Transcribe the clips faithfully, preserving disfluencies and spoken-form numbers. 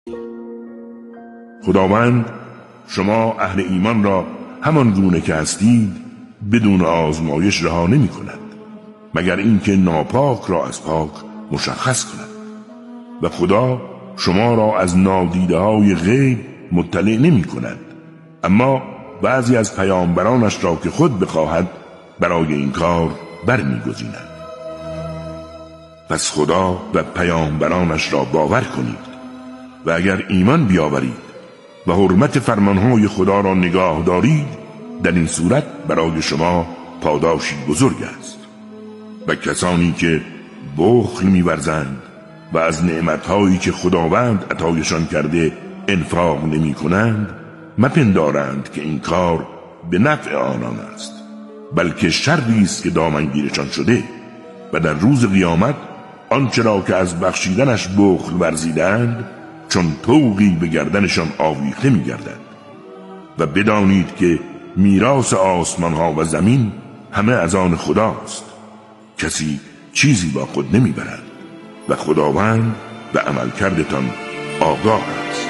خداوند شما اهل ایمان را همان گونه که هستید بدون آزمایش رها نمی کند مگر اینکه ناپاک را از پاک مشخص کند و خدا شما را از نادیده های غیب مطلع نمی کند، اما بعضی از پیامبرانش را که خود بخواهد برای این کار برمی گزیند. پس خدا و پیامبرانش را باور کنید و اگر ایمان بیاورید و حرمت فرمانهای خدا را نگاه دارید، در این صورت برای شما پاداشی بزرگ است. و کسانی که بخل می‌ورزند و از نعمتهایی که خداوند عطایشان کرده انفاق نمی کنند، مپندارند که این کار به نفع آنان است، بلکه شری است که دامنگیرشان شده و در روز قیامت آنچه را که از بخشیدنش بخل ورزیدند چون طوقی به گردنشان آویخته می گردد. و بدانید که میراث آسمان ها و زمین همه از آن خداست، کسی چیزی با خود نمی برد و خداوند به عمل کردتان آگاه است.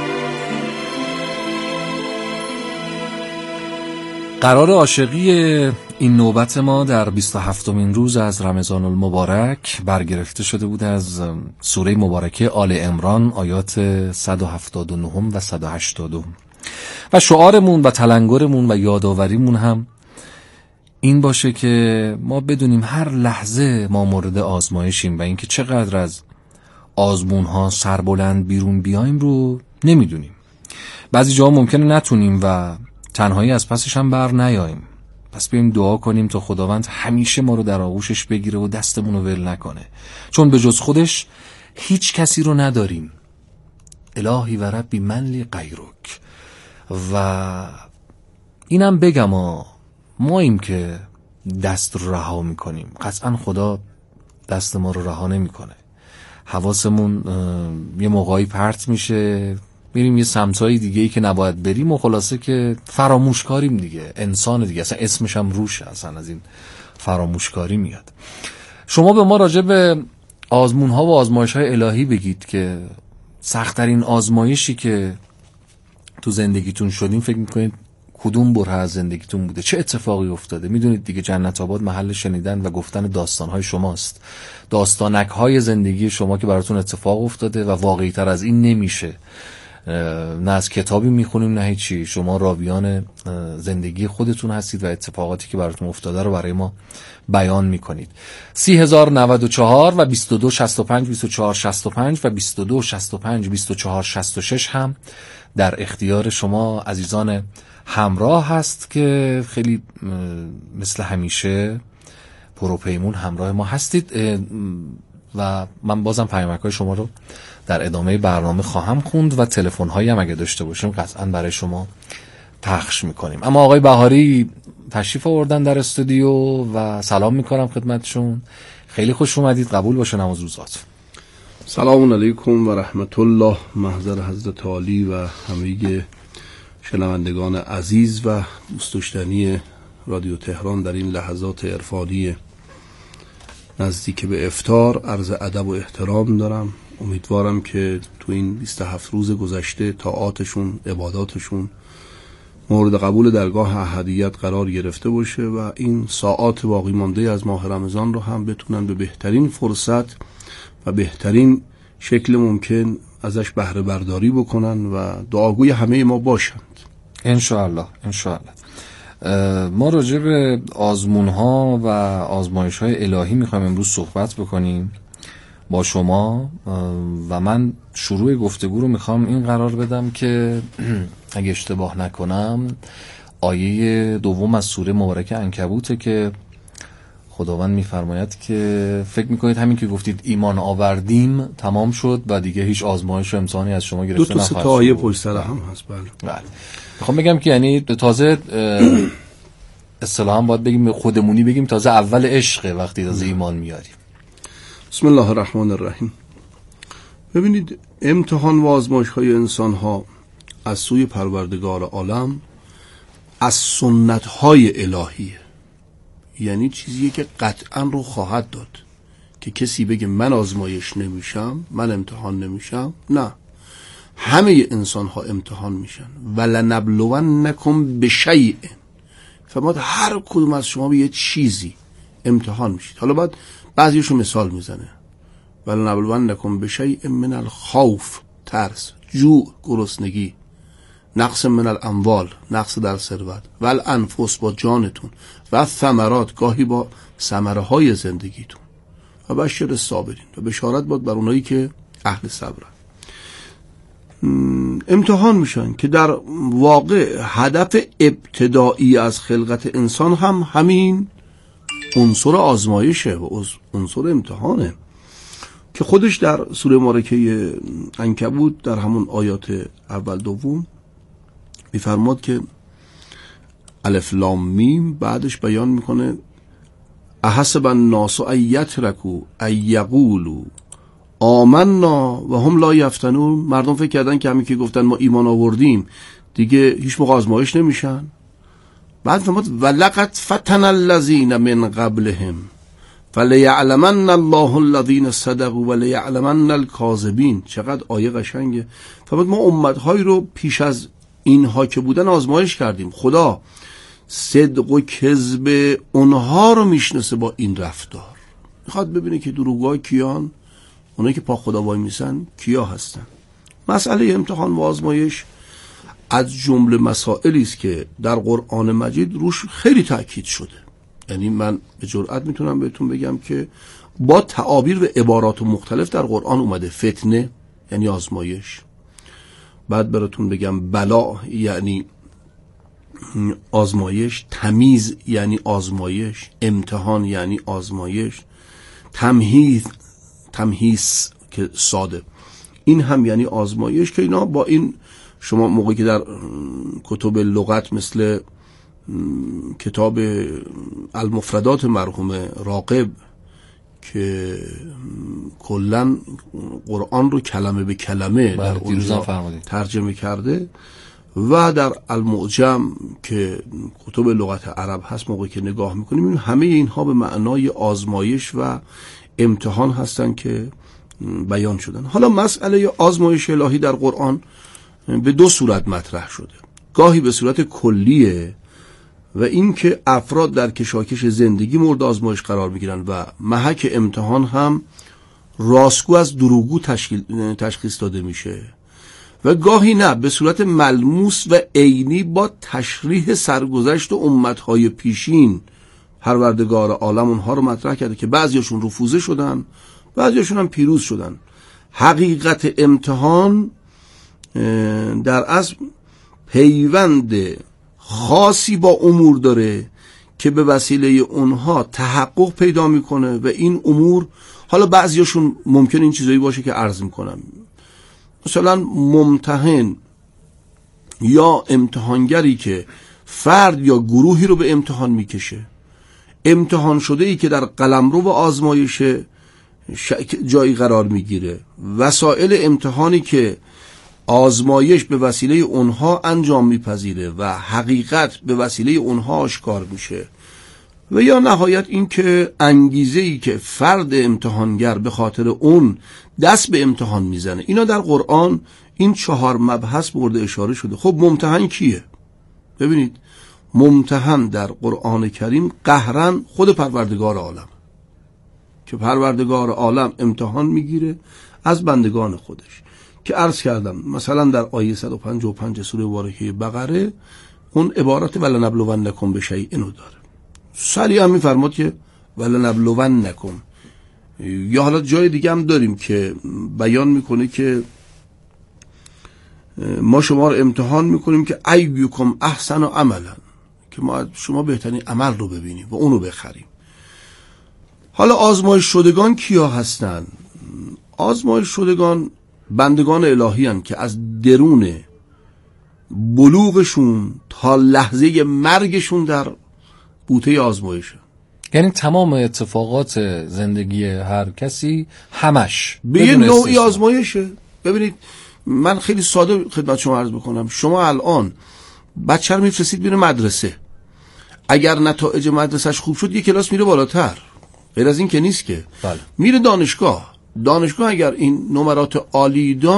قرار عاشقی این نوبت ما در بیست و هفتمین روز از رمضان المبارک برگرفته شده بود از سوره مبارکه آل عمران آیات صد و هفتاد و نه و صد و هشتاد و شعارمون و تلنگرمون و یادآوریمون هم این باشه که ما بدونیم هر لحظه ما مورد آزمایشیم و اینکه چقدر از آزمون‌ها سربلند بیرون بیایم رو نمیدونیم. بعضی جاها ممکنه نتونیم و تنهایی از پسش هم بر نیاییم. پس بیاییم دعا کنیم تا خداوند همیشه ما رو در آغوشش بگیره و دستمون رو ول نکنه، چون به جز خودش هیچ کسی رو نداریم. الهی و ربی من لی غیرک. و اینم بگم ما ماییم که دست رو رها میکنیم، قطعا خدا دست ما رو رها نمیکنه. حواسمون یه موقعی پرت میشه، میریم یه سمتای دیگه ای که نباید بریم و خلاصه که فراموشکاریم دیگه، انسان دیگه، اصلا اسمش هم روشه، اصلا از این فراموشکاری میاد. شما به ما راجع به آزمون ها و آزمایش های الهی بگید که سخت‌ترین آزمایشی که تو زندگیتون شدین فکر میکنید کدوم بره از زندگیتون بوده؟ چه اتفاقی افتاده؟ میدونید دیگه جنت آباد محل شنیدن و گفتن داستانهای شماست، داستانک های زندگی شما که براتون اتفاق افتاده و واقعی تر از این نمیشه. نه از کتابی میخونیم نه هیچی، شما راویان زندگی خودتون هستید و اتفاقاتی که براتون افتاده رو برای ما بیان میکنید. سی هزار نود و چهار و بیست و دو شصت و پنج بیست و چهار شصت و پنج و بیست و دو شصت و پنج بیست و چهار شصت و شش هم در اختیار شما عزیزان همراه هست که خیلی مثل همیشه پروپیمون همراه ما هستید و من بازم پیامک‌های شما رو در ادامه برنامه خواهم خوند و تلفن‌هایی هم اگه داشته باشیم قطعاً برای شما پخش می‌کنیم. اما آقای بهاری تشریف آوردن در استودیو و سلام می‌کنم خدمتشون. خیلی خوش اومدید، قبول باشه نماز روزات. سلام علیکم و رحمت الله، محضر حضرت عالی و همه شنوندگان عزیز و دوست داشتنی رادیو تهران در این لحظات عرفانی نزدیک به افطار عرض ادب و احترام دارم. امیدوارم که تو این بیست و هفت روز گذشته طاعاتشون، عباداتشون مورد قبول درگاه احدیت قرار گرفته باشه و این ساعات باقی مانده از ماه رمضان رو هم بتونن به بهترین فرصت و بهترین شکل ممکن ازش بهره برداری بکنن و دعاگوی همه ما باشند انشاءالله. انشاءالله. ما راجع به آزمون ها و آزمایش های الهی میخوایم امروز صحبت بکنیم با شما و من شروع گفتگو رو میخوام این قرار بدم که اگه اشتباه نکنم آیه دوم از سوره مبارکه عنکبوته که خداوند میفرماید که فکر میکنید همین که گفتید ایمان آوردیم تمام شد و دیگه هیچ آزمایش و امتحانی از شما گرفته نخواهد شد. دو تا آیه پشت سر هم هست. بله. بله. میخوام بگم که یعنی تازه اصطلاحاً باید بگیم خودمونی بگیم تازه اول عشقه وقتی تازه ایمان میاریم. بسم الله الرحمن الرحیم. ببینید امتحان و آزمایش های انسان ها از سوی پروردگار عالم از سنت های الهیه، یعنی چیزیه که قطعا رو خواهد داد که کسی بگه من آزمایش نمیشم، من امتحان نمیشم، نه. همه انسان ها امتحان میشن. ولنبلونکم بشیء، فرمود هر کدوم از شما به یه چیزی امتحان میشید. حالا بعد بعضیشو مثال میزنه، ولنبلونکم بشیء من الخوف، ترس، جوع، گرسنگی، نقص من الاموال، نقص در ثروت، و الانفس، با جانتون، و ثمرات، گاهی با ثمره های زندگیتون، و بشر الصابرین، و بشارت باد بر اونایی که اهل صبرن. امتحان میشن که در واقع هدف ابتدایی از خلقت انسان هم همین عنصر آزمایشه و عنصر امتحانه که خودش در سوره مبارکه عنکبوت در همون آیات اول دوم میفرماد که الف لام میم، بعدش بیان میکنه احسب الناس ان یترکوا ان یقولوا آمنا و هم لا یفتنون. مردم فکر کردن که همین که گفتن ما ایمان آوردیم دیگه هیچ موقع آزمایش نمیشن. بعد فرمود ولقد فتن الذین من قبلهم فلیعلمن الله الذین صدقوا ولیعلمن الکاذبین. چقدر آیه قشنگه. فرمود ما امت‌هایی رو پیش از اینها که بودن آزمایش کردیم. خدا صدق و کذب اونها رو میشناسه با این رفتار. میخواد ببینه که دروغگوها کیان، اونایی که پا خدا وای میسن کیا هستن. مسئله امتحان و آزمایش از جمله مسائلی است که در قرآن مجید روش خیلی تأکید شده. یعنی من به جرئت میتونم بهتون بگم که با تعابیر و عبارات مختلف در قرآن اومده. فتنه یعنی آزمایش، بعد براتون بگم بلا یعنی آزمایش، تمیز یعنی آزمایش، امتحان یعنی آزمایش، تمهیز تمهیز که ساده، این هم یعنی آزمایش. که اینا با این شما موقعی که در کتب لغت مثل کتاب المفردات مرحوم راغب که کلن قرآن رو کلمه به کلمه در اونجا ترجمه کرده و در المعجم که کتب لغت عرب هست موقعی که نگاه میکنیم همه اینها به معنای آزمایش و امتحان هستن که بیان شدن. حالا مسئله آزمایش الهی در قرآن به دو صورت مطرح شده. گاهی به صورت کلیه و این که افراد در کشاکش زندگی مورد آزمایش قرار میگیرن و محک امتحان هم راستگو از دروغگو تشخیص داده میشه، و گاهی نه، به صورت ملموس و عینی با تشریح سرگذشت و امتهای پیشین پروردگار عالم اونها رو مطرح کرده که بعضیاشون رفوزه شدن، بعضیاشون هم پیروز شدن. حقیقت امتحان در اصل پیوند خاصی با امور داره که به وسیله اونها تحقق پیدا میکنه و این امور، حالا بعضیاشون ممکن این چیزایی باشه که عرض میکنم، مثلا ممتحن یا امتحانگری که فرد یا گروهی رو به امتحان میکشه، امتحان شده ای که در قلمرو و آزمایش جایی قرار میگیره، وسایل امتحانی که آزمایش به وسیله اونها انجام میپذیره و حقیقت به وسیله اونها آشکار میشه، و یا نهایت این که انگیزه ای که فرد امتحانگر به خاطر اون دست به امتحان میزنه. اینا در قرآن این چهار مبحث مورد اشاره شده. خب ممتحن کیه؟ ببینید ممتحن در قرآن کریم قهرن خود پروردگار عالم، که پروردگار عالم امتحان میگیره از بندگان خودش که عرض کردم. مثلا در آیه صد و پنجاه و پنج سوره مبارکه بقره اون عبارت ولنبلونکم بشیء اینو داره. سریع هم میفرماد که ولنبلونکم، یا حالا جای دیگه هم داریم که بیان میکنه که ما شما رو امتحان میکنیم که ایکم احسن و عملا، که ما شما بهترین عمل رو ببینیم و اونو بخریم. حالا آزمایش شدگان کیا هستن؟ آزمایش شدگان بندگان الهی هستند که از درون بلوغشون تا لحظه مرگشون در بوته آزمایشه. یعنی تمام اتفاقات زندگی هر کسی همش به یه نوعی آزمایشه. ببینید من خیلی ساده خدمت شما عرض بکنم، شما الان بچه رو میفرستید میره مدرسه، اگر نتایج مدرسهش خوب شد یه کلاس میره بالاتر، غیر از این که نیست که. بله. میره دانشگاه، دانشگاه اگر این نمرات عالی داشت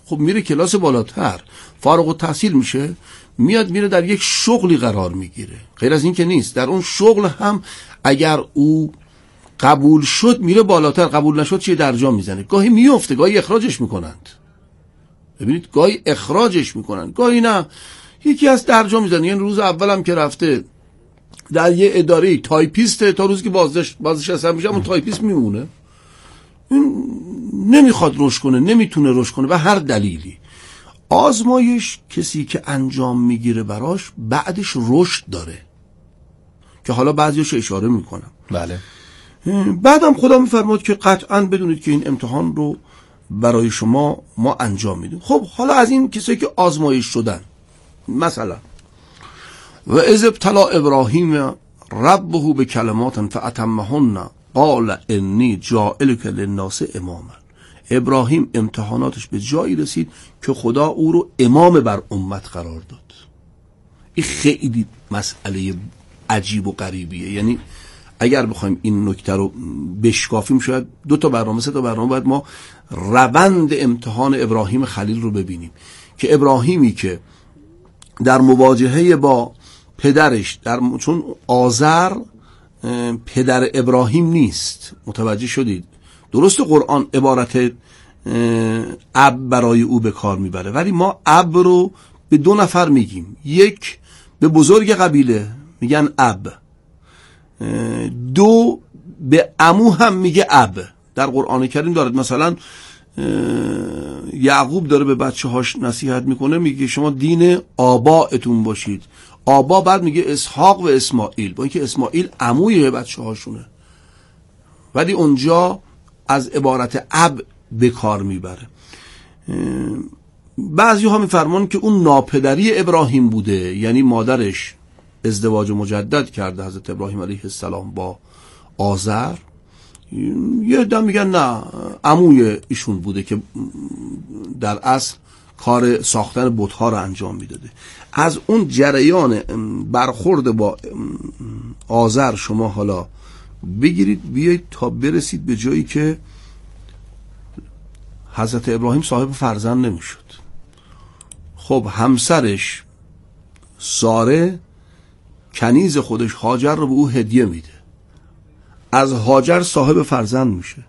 خب میره کلاس بالاتر، فارغ التحصیل میشه، میاد میره در یک شغلی قرار میگیره. غیر از این که نیست، در اون شغل هم اگر او قبول شد میره بالاتر، قبول نشد چیه درجا میزنه. گاهی میفته، گاهی اخراجش میکنند. ببینید گاهی اخراجش میکنند، گاهی نه، یکی از درجا میزنه. یعنی روز اولم که رفته در یه اداره تایپیسته، تا روزی که بازداشت بازنشسته میشه اون تایپیست میمونه، این نمیخواد رشد کنه، نمیتونه رشد کنه به هر دلیلی. آزمایش کسی که انجام میگیره براش بعدش رشد داره که حالا بعضیش اشاره میکنم. بله. بعدم خدا میفرماد که قطعاً بدونید که این امتحان رو برای شما ما انجام میدیم. خب حالا از این کسایی که آزمایش شدن، مثلا و اذ ابتلی ابراهیم ربه به کلمات فاتمهن قال انی جاعلک للناس اماما. ابراهیم امتحاناتش به جایی رسید که خدا او رو امام بر امت قرار داد. این خیلی مسئله عجیب و غریبیه. یعنی اگر بخوایم این نکته رو بشکافیم شاید دو تا برنامه سه تا برنامه باید ما روند امتحان ابراهیم خلیل رو ببینیم که ابراهیمی که در مواجهه با پدرش، در چون آزر پدر ابراهیم نیست، متوجه شدید؟ درست قرآن عبارت اب برای او به کار میبره، ولی ما اب رو به دو نفر میگیم. یک به بزرگ قبیله میگن اب، دو به عمو هم میگه اب. در قرآن کریم دارد، مثلا یعقوب داره به بچه هاش نصیحت میکنه، میگه شما دین آبائتون باشید. آبا بعد میگه اسحاق و اسماعیل، با اینکه اسماعیل عموی بچه هاشونه، ولی اونجا از عبارت اب به کار میبره. بعضی ها میفرمان که اون ناپدری ابراهیم بوده، یعنی مادرش ازدواج مجدد کرده حضرت ابراهیم علیه السلام با آزر. یه عده میگن نه، عموی ایشون بوده که در اصل کار ساختن بت‌ها رو انجام میداده. از اون جریان برخورد با آزر شما حالا بگیرید بیایید تا برسید به جایی که حضرت ابراهیم صاحب فرزند نمیشد. خب همسرش ساره کنیز خودش هاجر رو به او هدیه میده، از هاجر صاحب فرزند میشه.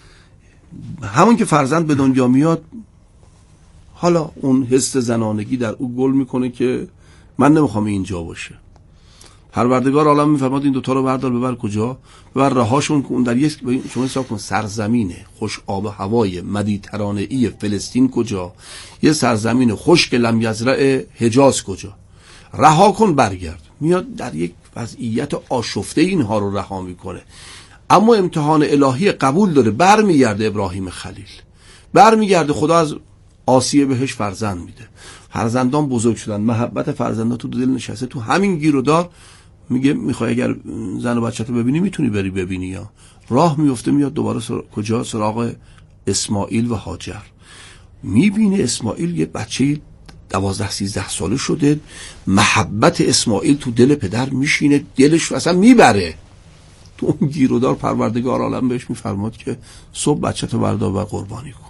همون که فرزند به دنیا میاد، حالا اون حس زنانگی در او گل میکنه که من نمیخوام اینجا باشه. پروردگار عالم میفرماد این دوتا رو بردار ببر کجا؟ ببر رهاشون که اون در یک شما حساب کن سرزمین خوش آب و هوای مدیترانه‌ای فلسطین کجا، یه سرزمین خشک لم یزرع حجاز کجا، رها کن برگرد. میاد در یک وضعیت آشفته اینها رو رها میکنه، اما امتحان الهی قبول داره. برمیگرده ابراهیم خلیل، برمیگرده، خدا از آسیه بهش فرزند میده، فرزندان بزرگ شدن، محبت فرزندان تو دل نشسته. تو همین گیر و دار میگه میخوای اگر زن و بچه رو ببینی میتونی بری ببینی، یا راه میفته میاد دوباره سر... کجا؟ سراغ اسماعیل و هاجر. میبینه اسماعیل یه بچه دوازده سیزده ساله شده، محبت اسماعیل تو دل پدر میشینه، دلش اصلا میبره. تو اون گیر و دار پروردگار عالم بهش میفرماد که صبح بچه تو بردار و قربانی کن.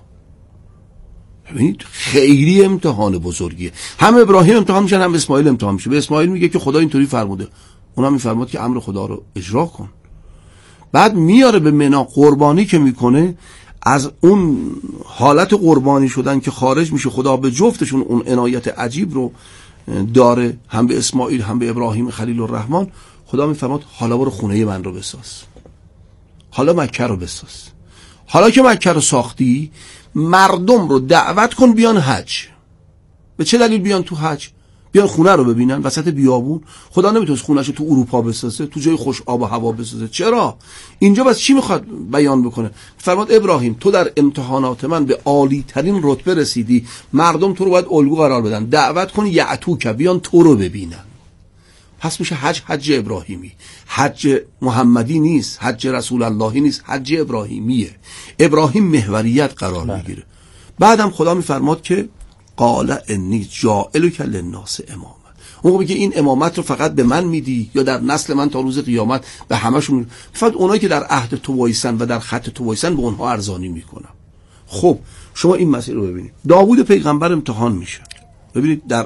ببینید خیلی امتحان بزرگیه. هم ابراهیم امتحان میشه، هم اسماعیل امتحان میشه. به اسماعیل میگه که خدا اینطوری فرموده، اونم میفرماد که امر خدا رو اجرا کن. بعد میاره به منا، قربانی که میکنه، از اون حالت قربانی شدن که خارج میشه، خدا به جفتشون اون عنایت عجیب رو داره، هم به اسماعیل هم به ابراهیم خلیل الرحمن. خدا میفرماد حالا برو خونه من رو بساز، حالا مکه رو بساز. حالا که مکه رو ساختی، مردم رو دعوت کن بیان حج. به چه دلیل بیان تو حج؟ بیان خونه رو ببینن وسط بیابون. خدا نمیتونست خونه‌شو تو اروپا بسازه، تو جای خوش آب و هوا بسازه. چرا؟ اینجا بس چی میخواد بیان بکنه؟ فرماد ابراهیم تو در امتحانات من به عالی ترین رتبه رسیدی، مردم تو رو باید الگو قرار بدن، دعوت کن یعتوک، بیان تو رو ببینن. پس میشه حج حج ابراهیمی، حج محمدی نیست، حج رسول اللهی نیست، حج ابراهیمیه. ابراهیم محوریت قرار میگیره. بعدم خدا میفرماد که قال انی جاعلک للناس اماما. اون میگه این امامت رو فقط به من میدی یا در نسل من تا روز قیامت به همشون؟ فقط اونایی که در عهد تو وایسن و در خط تو وایسن به اونها ارزانی میکنم. خب شما این مسئله رو ببینید. داوود پیغمبر امتحان میشه. ببینید در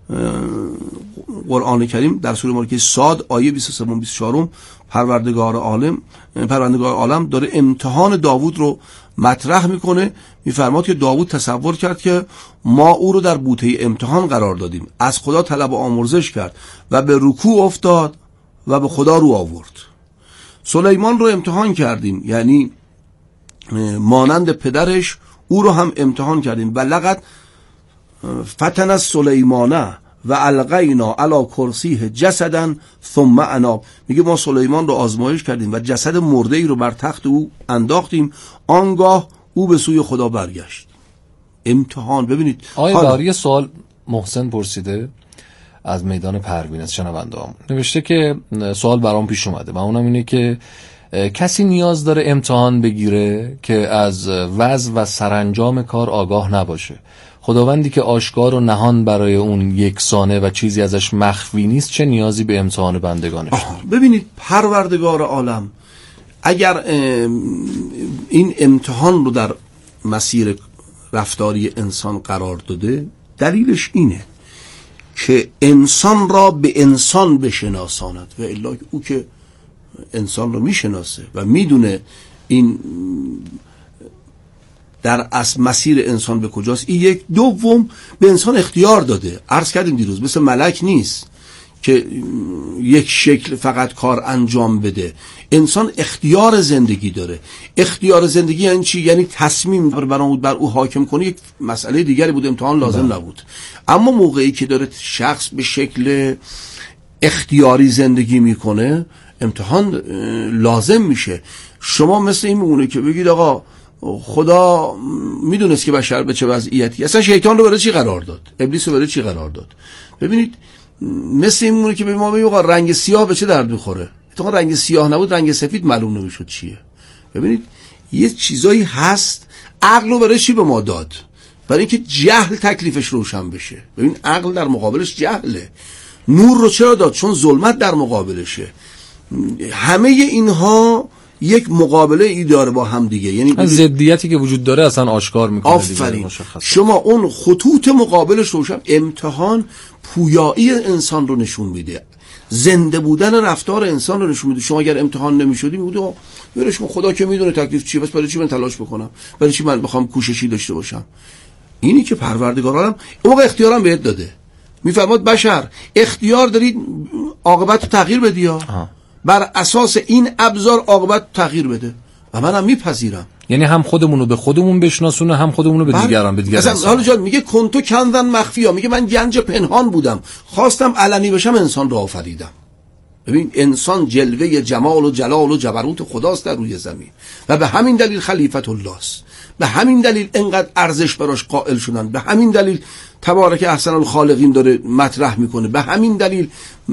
قرآن کریم در سوره مبارکه صاد آیه بیست و سه و بیست و چهار پروردگار عالم پروردگار عالم داره امتحان داوود رو مطرح میکنه. میفرماد که داوود تصور کرد که ما او رو در بوته امتحان قرار دادیم، از خدا طلب و آمرزش کرد و به رکوع افتاد و به خدا رو آورد. سلیمان رو امتحان کردیم، یعنی مانند پدرش او رو هم امتحان کردیم. و لقد فتن سلیمانه و القینا علی کرسیه جسدا ثم اناب. میگه ما سلیمان رو آزمایش کردیم و جسد مرده ای رو بر تخت او انداختیم، آنگاه او به سوی خدا برگشت. امتحان. ببینید آیه باری سوال محسن پرسیده از میدان پروین از شنونده هم نوشته که سوال برام پیش اومده و اونم اینه که کسی نیاز داره امتحان بگیره که از وضع و سرانجام کار آگاه نباشه؟ خداوندی که آشکار و نهان برای اون یکسانه و چیزی ازش مخفی نیست، چه نیازی به امتحان بندگانش داره؟ ببینید پروردگار عالم اگر این امتحان رو در مسیر رفتاری انسان قرار داده، دلیلش اینه که انسان را به انسان بشناساند. و الا او که انسان رو میشناسه و میدونه این در از مسیر انسان به کجاست. این یک. دوم به انسان اختیار داده. عرض کردیم دیروز مثل ملک نیست که یک شکل فقط کار انجام بده. انسان اختیار زندگی داره. اختیار زندگی یعنی چی؟ یعنی تصمیم بر اون بر او حاکم کنه. یک مسئله دیگری بود، امتحان لازم ده. نبود. اما موقعی که داره شخص به شکل اختیاری زندگی میکنه، امتحان لازم میشه. شما مثل این میمونه که بگید آقا خدا میدونست که بشر به چه وضعیتی، اصلا شیطان رو برای چی قرار داد، ابلیس رو برای چی قرار داد. ببینید مثل این میمونه که به ما بگید آقا رنگ سیاه به چه درد میخوره. اتفاقا رنگ سیاه نبود رنگ سفید معلوم نمیشد چیه. ببینید یه چیزایی هست عقل رو برای چی به ما داد؟ برای اینکه جهل تکلیفش روشن بشه. ببین عقل در مقابلش جهله. نور رو چرا داد؟ چون ظلمت در مقابلشه. همه اینها یک مقابله ای داره با هم دیگه، یعنی ضدیتی که وجود داره اصلا آشکار میکنه. آفرین. شما اون خطوط مقابلش روشن. امتحان پویایی انسان رو نشون میده، زنده بودن رفتار انسان رو نشون میده. شما اگر امتحان نمیشدی میگید برش خدا که میدونه تکلیف چیه، بس برای چی من تلاش بکنم، برای چی من بخوام کوششی داشته باشم. اینی که پروردگار عالم اون موقع اختیارم بهت داده. میفرماد بشر اختیار دارید عاقبت رو تغییر بدی، بر اساس این ابزار عاقبت تغییر بده و منم میپذیرم. یعنی هم خودمون رو به خودمون بشناسونه، هم خودمون رو به دیگران به دیگران. مثلا حالا جان میگه کنتو کنزن مخفیا، میگه من گنج پنهان بودم، خواستم علنی بشم، انسان رو آفریدم. ببین انسان جلوه جمال و جلال و جبروت خداست در روی زمین و به همین دلیل خلیفت الله است. به همین دلیل انقدر ارزش براش قائل شدن، به همین دلیل تبارک احسن الخالقین داره مطرح میکنه، به همین دلیل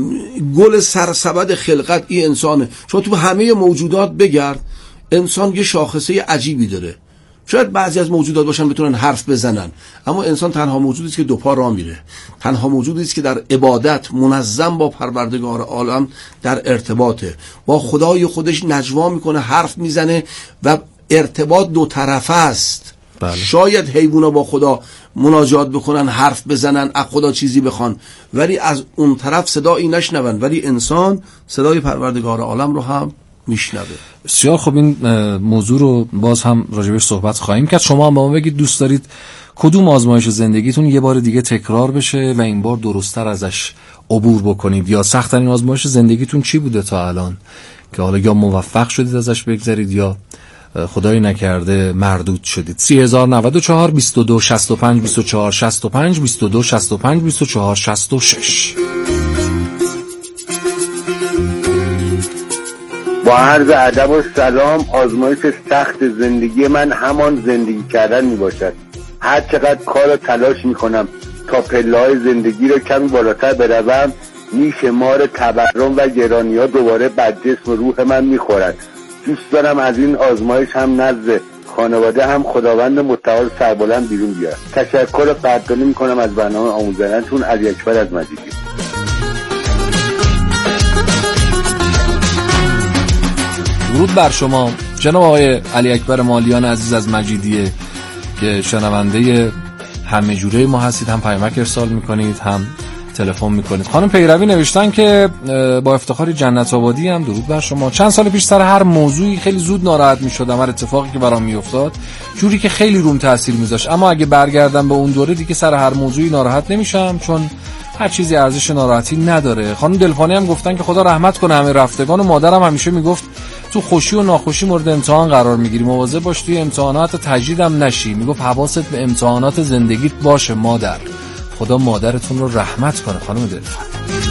گل سرسبد خلقت این انسانه. چون تو همه موجودات بگرد، انسان یه شاخصه عجیبی داره. شاید بعضی از موجودات باشن بتونن حرف بزنن، اما انسان تنها موجودی است که دو پا راه میره، تنها موجودی است که در عبادت منظم با پروردگار عالم در ارتباطه، با خدای خودش نجوا میکنه، حرف میزنه و ارتباط دو طرفه است. بله. شاید حیوونا با خدا مناجات بکنن، حرف بزنن، از خدا چیزی بخوان، ولی از اون طرف صدایی نشنون، ولی انسان صدای پروردگار عالم رو هم میشنوه. بسیار خب، این موضوع رو باز هم راجبش صحبت خواهیم کرد. شما هم با ما بگید دوست دارید کدوم آزمایش زندگیتون یه بار دیگه تکرار بشه و این بار درست‌تر ازش عبور بکنید، یا سخت‌ترین آزمایش زندگیتون چی بوده تا الان که حالا یا موفق شدید ازش بگذرید یا خدایی نکرده مردود شدید. سی هزار و نود و چهار بیست و دو شصت و پنج بیست و چهار شصت و پنج بیست و دو شصت و پنج بیست و چهار شصت و شش. با عرض ادب و سلام. آزمایش سخت زندگی من همان زندگی کردن می باشد. هر چقدر کار و تلاش می کنم تا پله‌های زندگی را کمی بالاتر بروم، نیش مار تورم و گرانی ها دوباره بر جسم و روح من می خورد. دوست دارم از این آزمایش هم نزد خانواده هم خداوند متعال سربلند بیرون بیاد. تشکر قدردانی می کنم از برنامه آموزنتون. علی اکبر از مجیدی. درود بر شما جناب آقای علی اکبر مالیان عزیز از مجیدیه. شنونده همه جوره ما هستید، هم پیامک ارسال میکنید هم تلفن میکنید. خانم پیروی نوشتن که با افتخار جنت آبادی هم درود بر شما. چند سال پیش سر هر موضوعی خیلی زود ناراحت میشدم، هر اتفاقی که برام میافتاد جوری که خیلی روم تاثیر میذاشت، اما اگه برگردم به اون دوره دیگه سر هر موضوعی ناراحت نمیشم، چون هر چیزی ارزش ناراحتی نداره. خانم دلفانی هم گفتن که خدا رحمت کنه همه رفتگان، و مادرم همیشه میگفت تو خوشی و ناخوشی مورد امتحان قرار میگیری، مواظب باش توی امتحانات تجدیدم نشی. میگفت حواست به امتحانات زندگیت باشه مادر. خدا مادرتون رو رحمت کنه خانم دلفانی.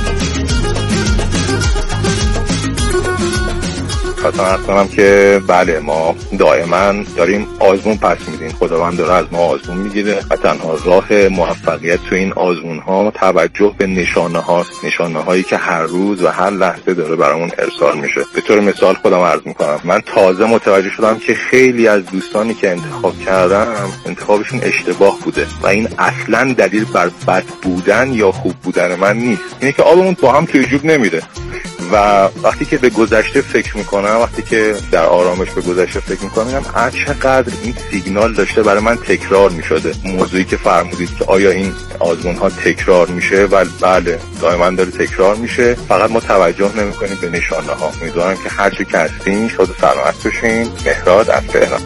خواستم عرض کنم که بله ما دائما داریم آزمون پس میدیم، خداوند داره از ما آزمون میگیره و تنها راه موفقیت تو این آزمون ها توجه به نشانه هاست، نشانه هایی که هر روز و هر لحظه داره برامون ارسال میشه. به طور مثال خودم عرض میکنم، من تازه متوجه شدم که خیلی از دوستانی که انتخاب کردم انتخابشون اشتباه بوده و این اصلا دلیل بر بد بودن یا خوب بودن من نیست، اینه که آبمون با هم توی جوب نمیره. و وقتی که به گذشته فکر میکنم، وقتی که در آرامش به گذشته فکر میکنم، میگم چقدر این سیگنال داشته برای من تکرار میشده. موضوعی که فرمودید که آیا این آزمون ها تکرار میشه، و بله دائما داره تکرار میشه، فقط ما توجه نمیکنیم به نشانه ها. امیدوارم که هر چی که هستین شاد و سلامت باشین. مهراد از تهران.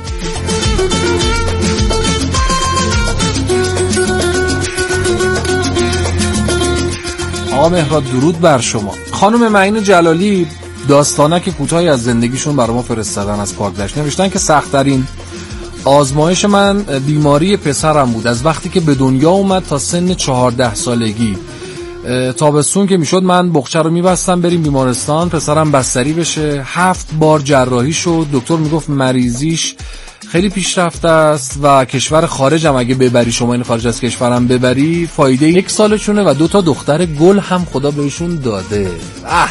آقا مهراد درود بر شما. خانم معین جلالی داستانک کوتاهی از زندگیشون برای ما فرستادن از پاکدشت. نوشتن که سخت‌ترین آزمایش من بیماری پسرم بود. از وقتی که به دنیا اومد تا سن چهارده سالگی، تابستون که میشد من بخچه رو میبستم بریم بیمارستان پسرم بستری بشه. هفت بار جراحی شد، دکتر میگفت مریضیش خیلی پیشرفته است و کشور خارجم اگه ببری، شما این خارج از کشورم ببری فایده یک سالشونه و دو تا دختر گل هم خدا بهشون داده. اه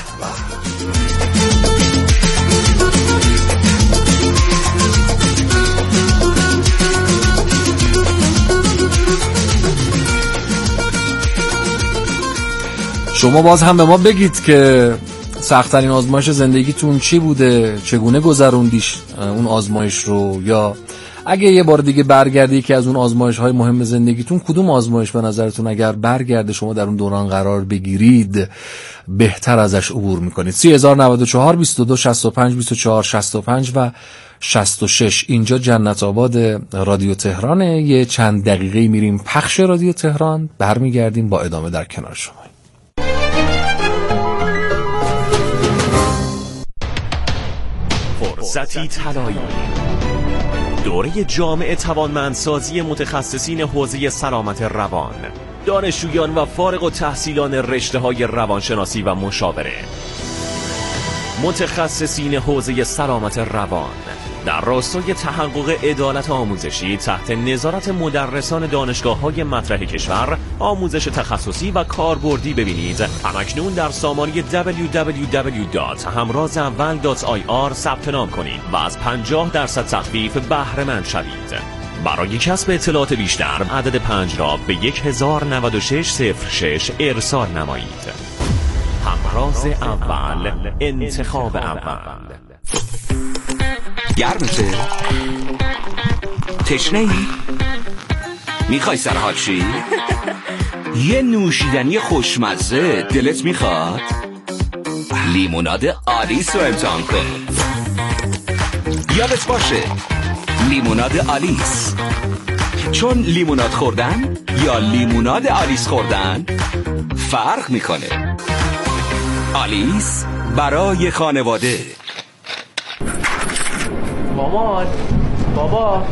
شما باز هم به ما بگید که سخت‌ترین آزمایش زندگیتون چی بوده، چگونه گذروندیش اون آزمایش رو، یا اگه یه بار دیگه برگردی که از اون آزمایش‌های مهم زندگیتون کدوم آزمایش به نظرتون اگر برگرده شما در اون دوران قرار بگیرید بهتر ازش عبور میکنید. سی هزار و نود و چهار بیست و دو شصت و پنج بیست و چهار شصت و پنج و شصت و شش. اینجا جنت آباد رادیو تهرانه. یه چند دقیقه میریم پخش رادیو تهران، برمیگردیم با ادامه در کنار شما. فرصتی طلایی، دوره جامع توانمندسازی متخصصین حوزه سلامت روان، دانشجویان و فارغ التحصیلان رشته‌های روانشناسی و مشاوره، متخصصین حوزه سلامت روان در راستای تحقق عدالت آموزشی تحت نظارت مدرسان دانشگاه‌های مطرح کشور آموزش تخصصی و کاربردی ببینید. همکنون در سامانه دبلیو دبلیو دبلیو دات همراز اول دات آی آر ثبت نام کنید و از پنجاه درصد تخفیف بهره مند شوید. برای کسب اطلاعات بیشتر عدد پنج را به یک هزار و نود و شش صفر شش ارسال نمایید. همراز اول، انتخاب اول. گرمته؟ تشنه ای؟ میخوای سرحال شی؟ یه نوشیدنی خوشمزه دلت میخواد؟ لیموناد آلیس رو امتحان کن. یادت باشه لیموناد آلیس، چون لیموناد خوردن یا لیموناد آلیس خوردن فرق میکنه. آلیس برای خانواده. مامان، بابا،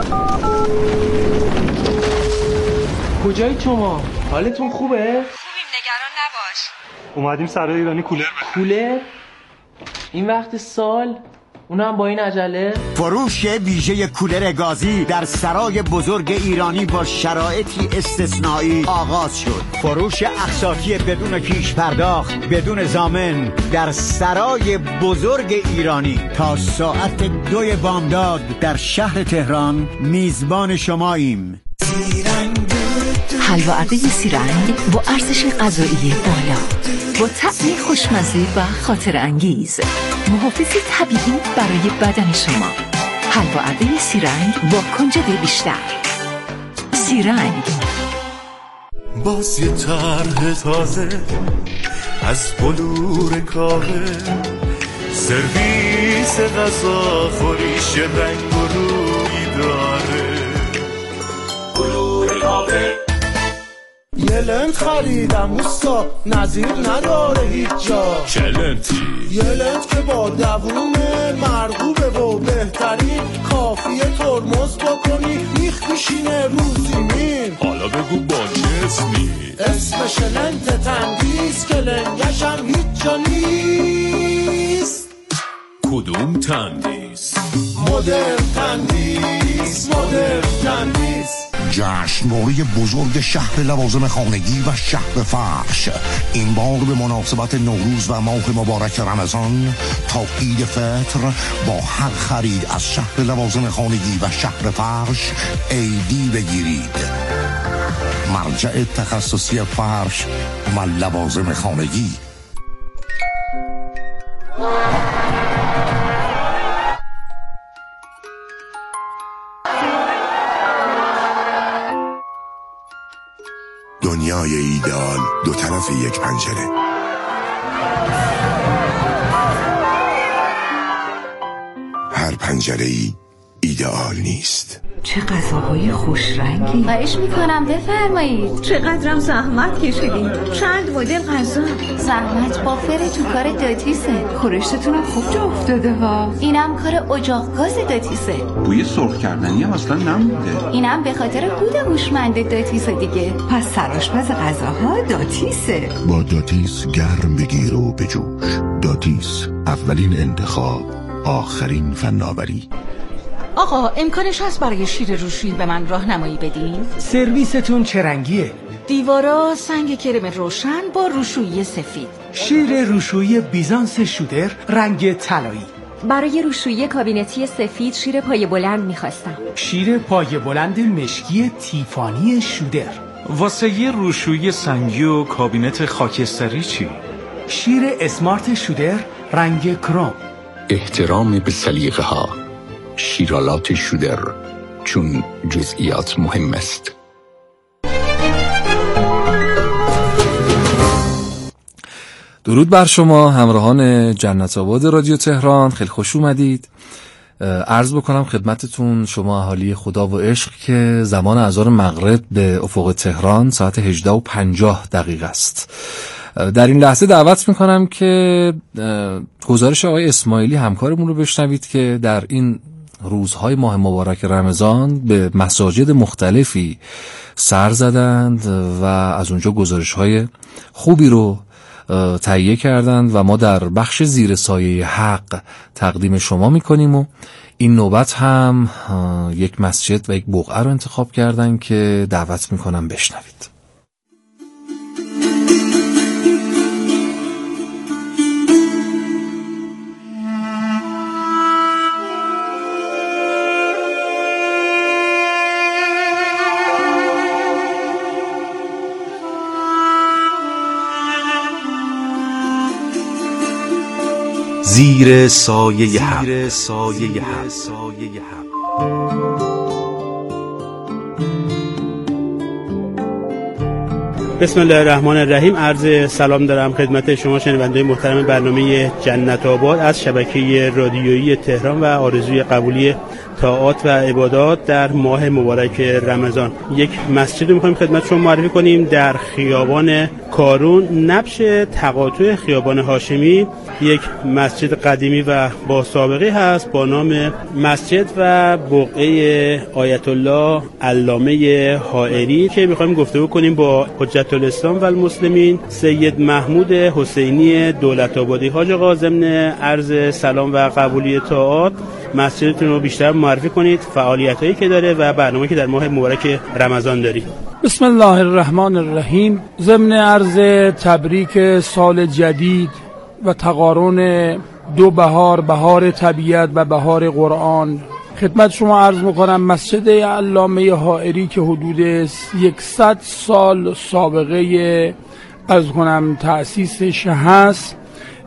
کجایی شما؟ حالتون خوبه؟ خوبیم، نگران نباش. اومدیم سرای ایرانی کولر بخریم. کولر؟ این وقت سال؟ اونم با این عجله؟ فروش ویژه کولر گازی در سرای بزرگ ایرانی با شرایطی استثنایی آغاز شد. فروش اقساطی بدون پیش پرداخت، بدون ضامن در سرای بزرگ ایرانی تا ساعت دوی بامداد در شهر تهران میزبان شماییم. حلوا عربه سیرنگ با ارزش غذایی بالا، با طعمی خوشمزه و خاطر انگیز، محافظی طبیعی برای بدن شما. حلوا عربه سیرنگ با کنجد بیشتر، کلتیرنگ. باز یه طرح تازه از بلور کاوه، سرویس غذا خوریش رنگ و روی داره. بلور کاوه یه لنت خریدم اوستا، نظیر نداره هیچ جا. چه لنتی؟ یه لنت که با دووم مرغوبه و بهترین، کافیه ترمز بکنی میخ میشینه رو زمین. حالا بگو با چه اسمی؟ اسمش لنت تندیس که لنگش هم هیچ جا نیست. کدوم تندیس؟ مدرن تندیس، مدرن تندیس. جشنواره بزرگ شهر لوازم خانگی و شهر فرش، این بار به مناسبت نوروز و ماه مبارک رمضان تا عید فطر با هر خرید از شهر لوازم خانگی و شهر فرش ایدی بگیرید. مرجع تخصصی فرش و لوازم خانگی. دنیای ایدئال دو طرف یک پنجره. هر پنجره ای ایدئال نیست. چه غذاهای خوش رنگی. خواهش میکنم بفرمایید. چقدرم زحمت کشیدین. چند مدل غذا. زحمت بافر تو کار داتیسه. خورشتتونم خوب جا افتاده ها. اینم کار اجاق گاز داتیسه. بوی سرخ کردنی هم اصلا نمونده. اینم به خاطر کود هوشمند داتیسه دیگه. پس سرآشپز غذاها داتیسه. با داتیس گرم بگیر و بجوش. داتیس، اولین انتخاب، آخرین فناوری. آقا امکانش هست برای شیر روشویی به من راهنمایی بدین؟ سرویستون چه رنگیه؟ دیوارا سنگ کرم روشن با روشویی سفید. شیر روشویی بیزانس شودر رنگ طلایی. برای روشویی کابینتی سفید شیر پایه بلند میخواستم. شیر پایه بلند مشکی تیفانی شودر. واسه یه روشویی سنگی و کابینت خاکستری چی؟ شیر اسمارت شودر رنگ کروم. احترام به سلیقه ها. شیرالات شودر، چون جزئیات مهم است. درود بر شما همراهان جنت آباد رادیو تهران، خیلی خوش اومدید. عرض بکنم خدمتتون شما اهالی خدا و عشق که زمان اذان مغرب به افق تهران ساعت هجده و پنجاه دقیقه است. در این لحظه دعوت میکنم که گزارش آقای اسماعیلی همکارمون رو بشنوید که در این روزهای ماه مبارک رمضان به مساجد مختلفی سر زدند و از اونجا گزارش‌های خوبی رو تهیه کردند و ما در بخش زیر سایه حق تقدیم شما میکنیم و این نوبت هم یک مسجد و یک بقعه رو انتخاب کردن که دعوت میکنم بشنوید. زیر سایه حق. زیر سایه حق. بسم الله الرحمن الرحیم. عرض سلام دارم خدمت شما شنوندگان محترم برنامه جنت آباد از شبکه رادیویی تهران و آرزوی قبولی طاعات و عبادات در ماه مبارک رمضان. یک مسجد رو می‌خوایم خدمت شما معرفی کنیم در خیابان کارون، نبش تقاطع خیابان هاشمی. یک مسجد قدیمی و با سابقه هست با نام مسجد و بقعه آیت الله علامه حائری که می‌خوایم گفتگو کنیم با حجت الاسلام و المسلمین سید محمود حسینی دولت آبادی. حاج آقا ضمن عرض سلام و قبولی طاعات مسجدتون رو بیشتر معرفی کنید، فعالیتایی که داره و برنامه‌ای که در ماه مبارک رمضان داری. بسم الله الرحمن الرحیم. ضمن عرض تبریک سال جدید و تقارن دو بهار، بهار طبیعت و بهار قرآن، خدمت شما عرض میکنم مسجد علامه حائری که حدود یکصد سال سابقه عرض کنم تأسیسش هست،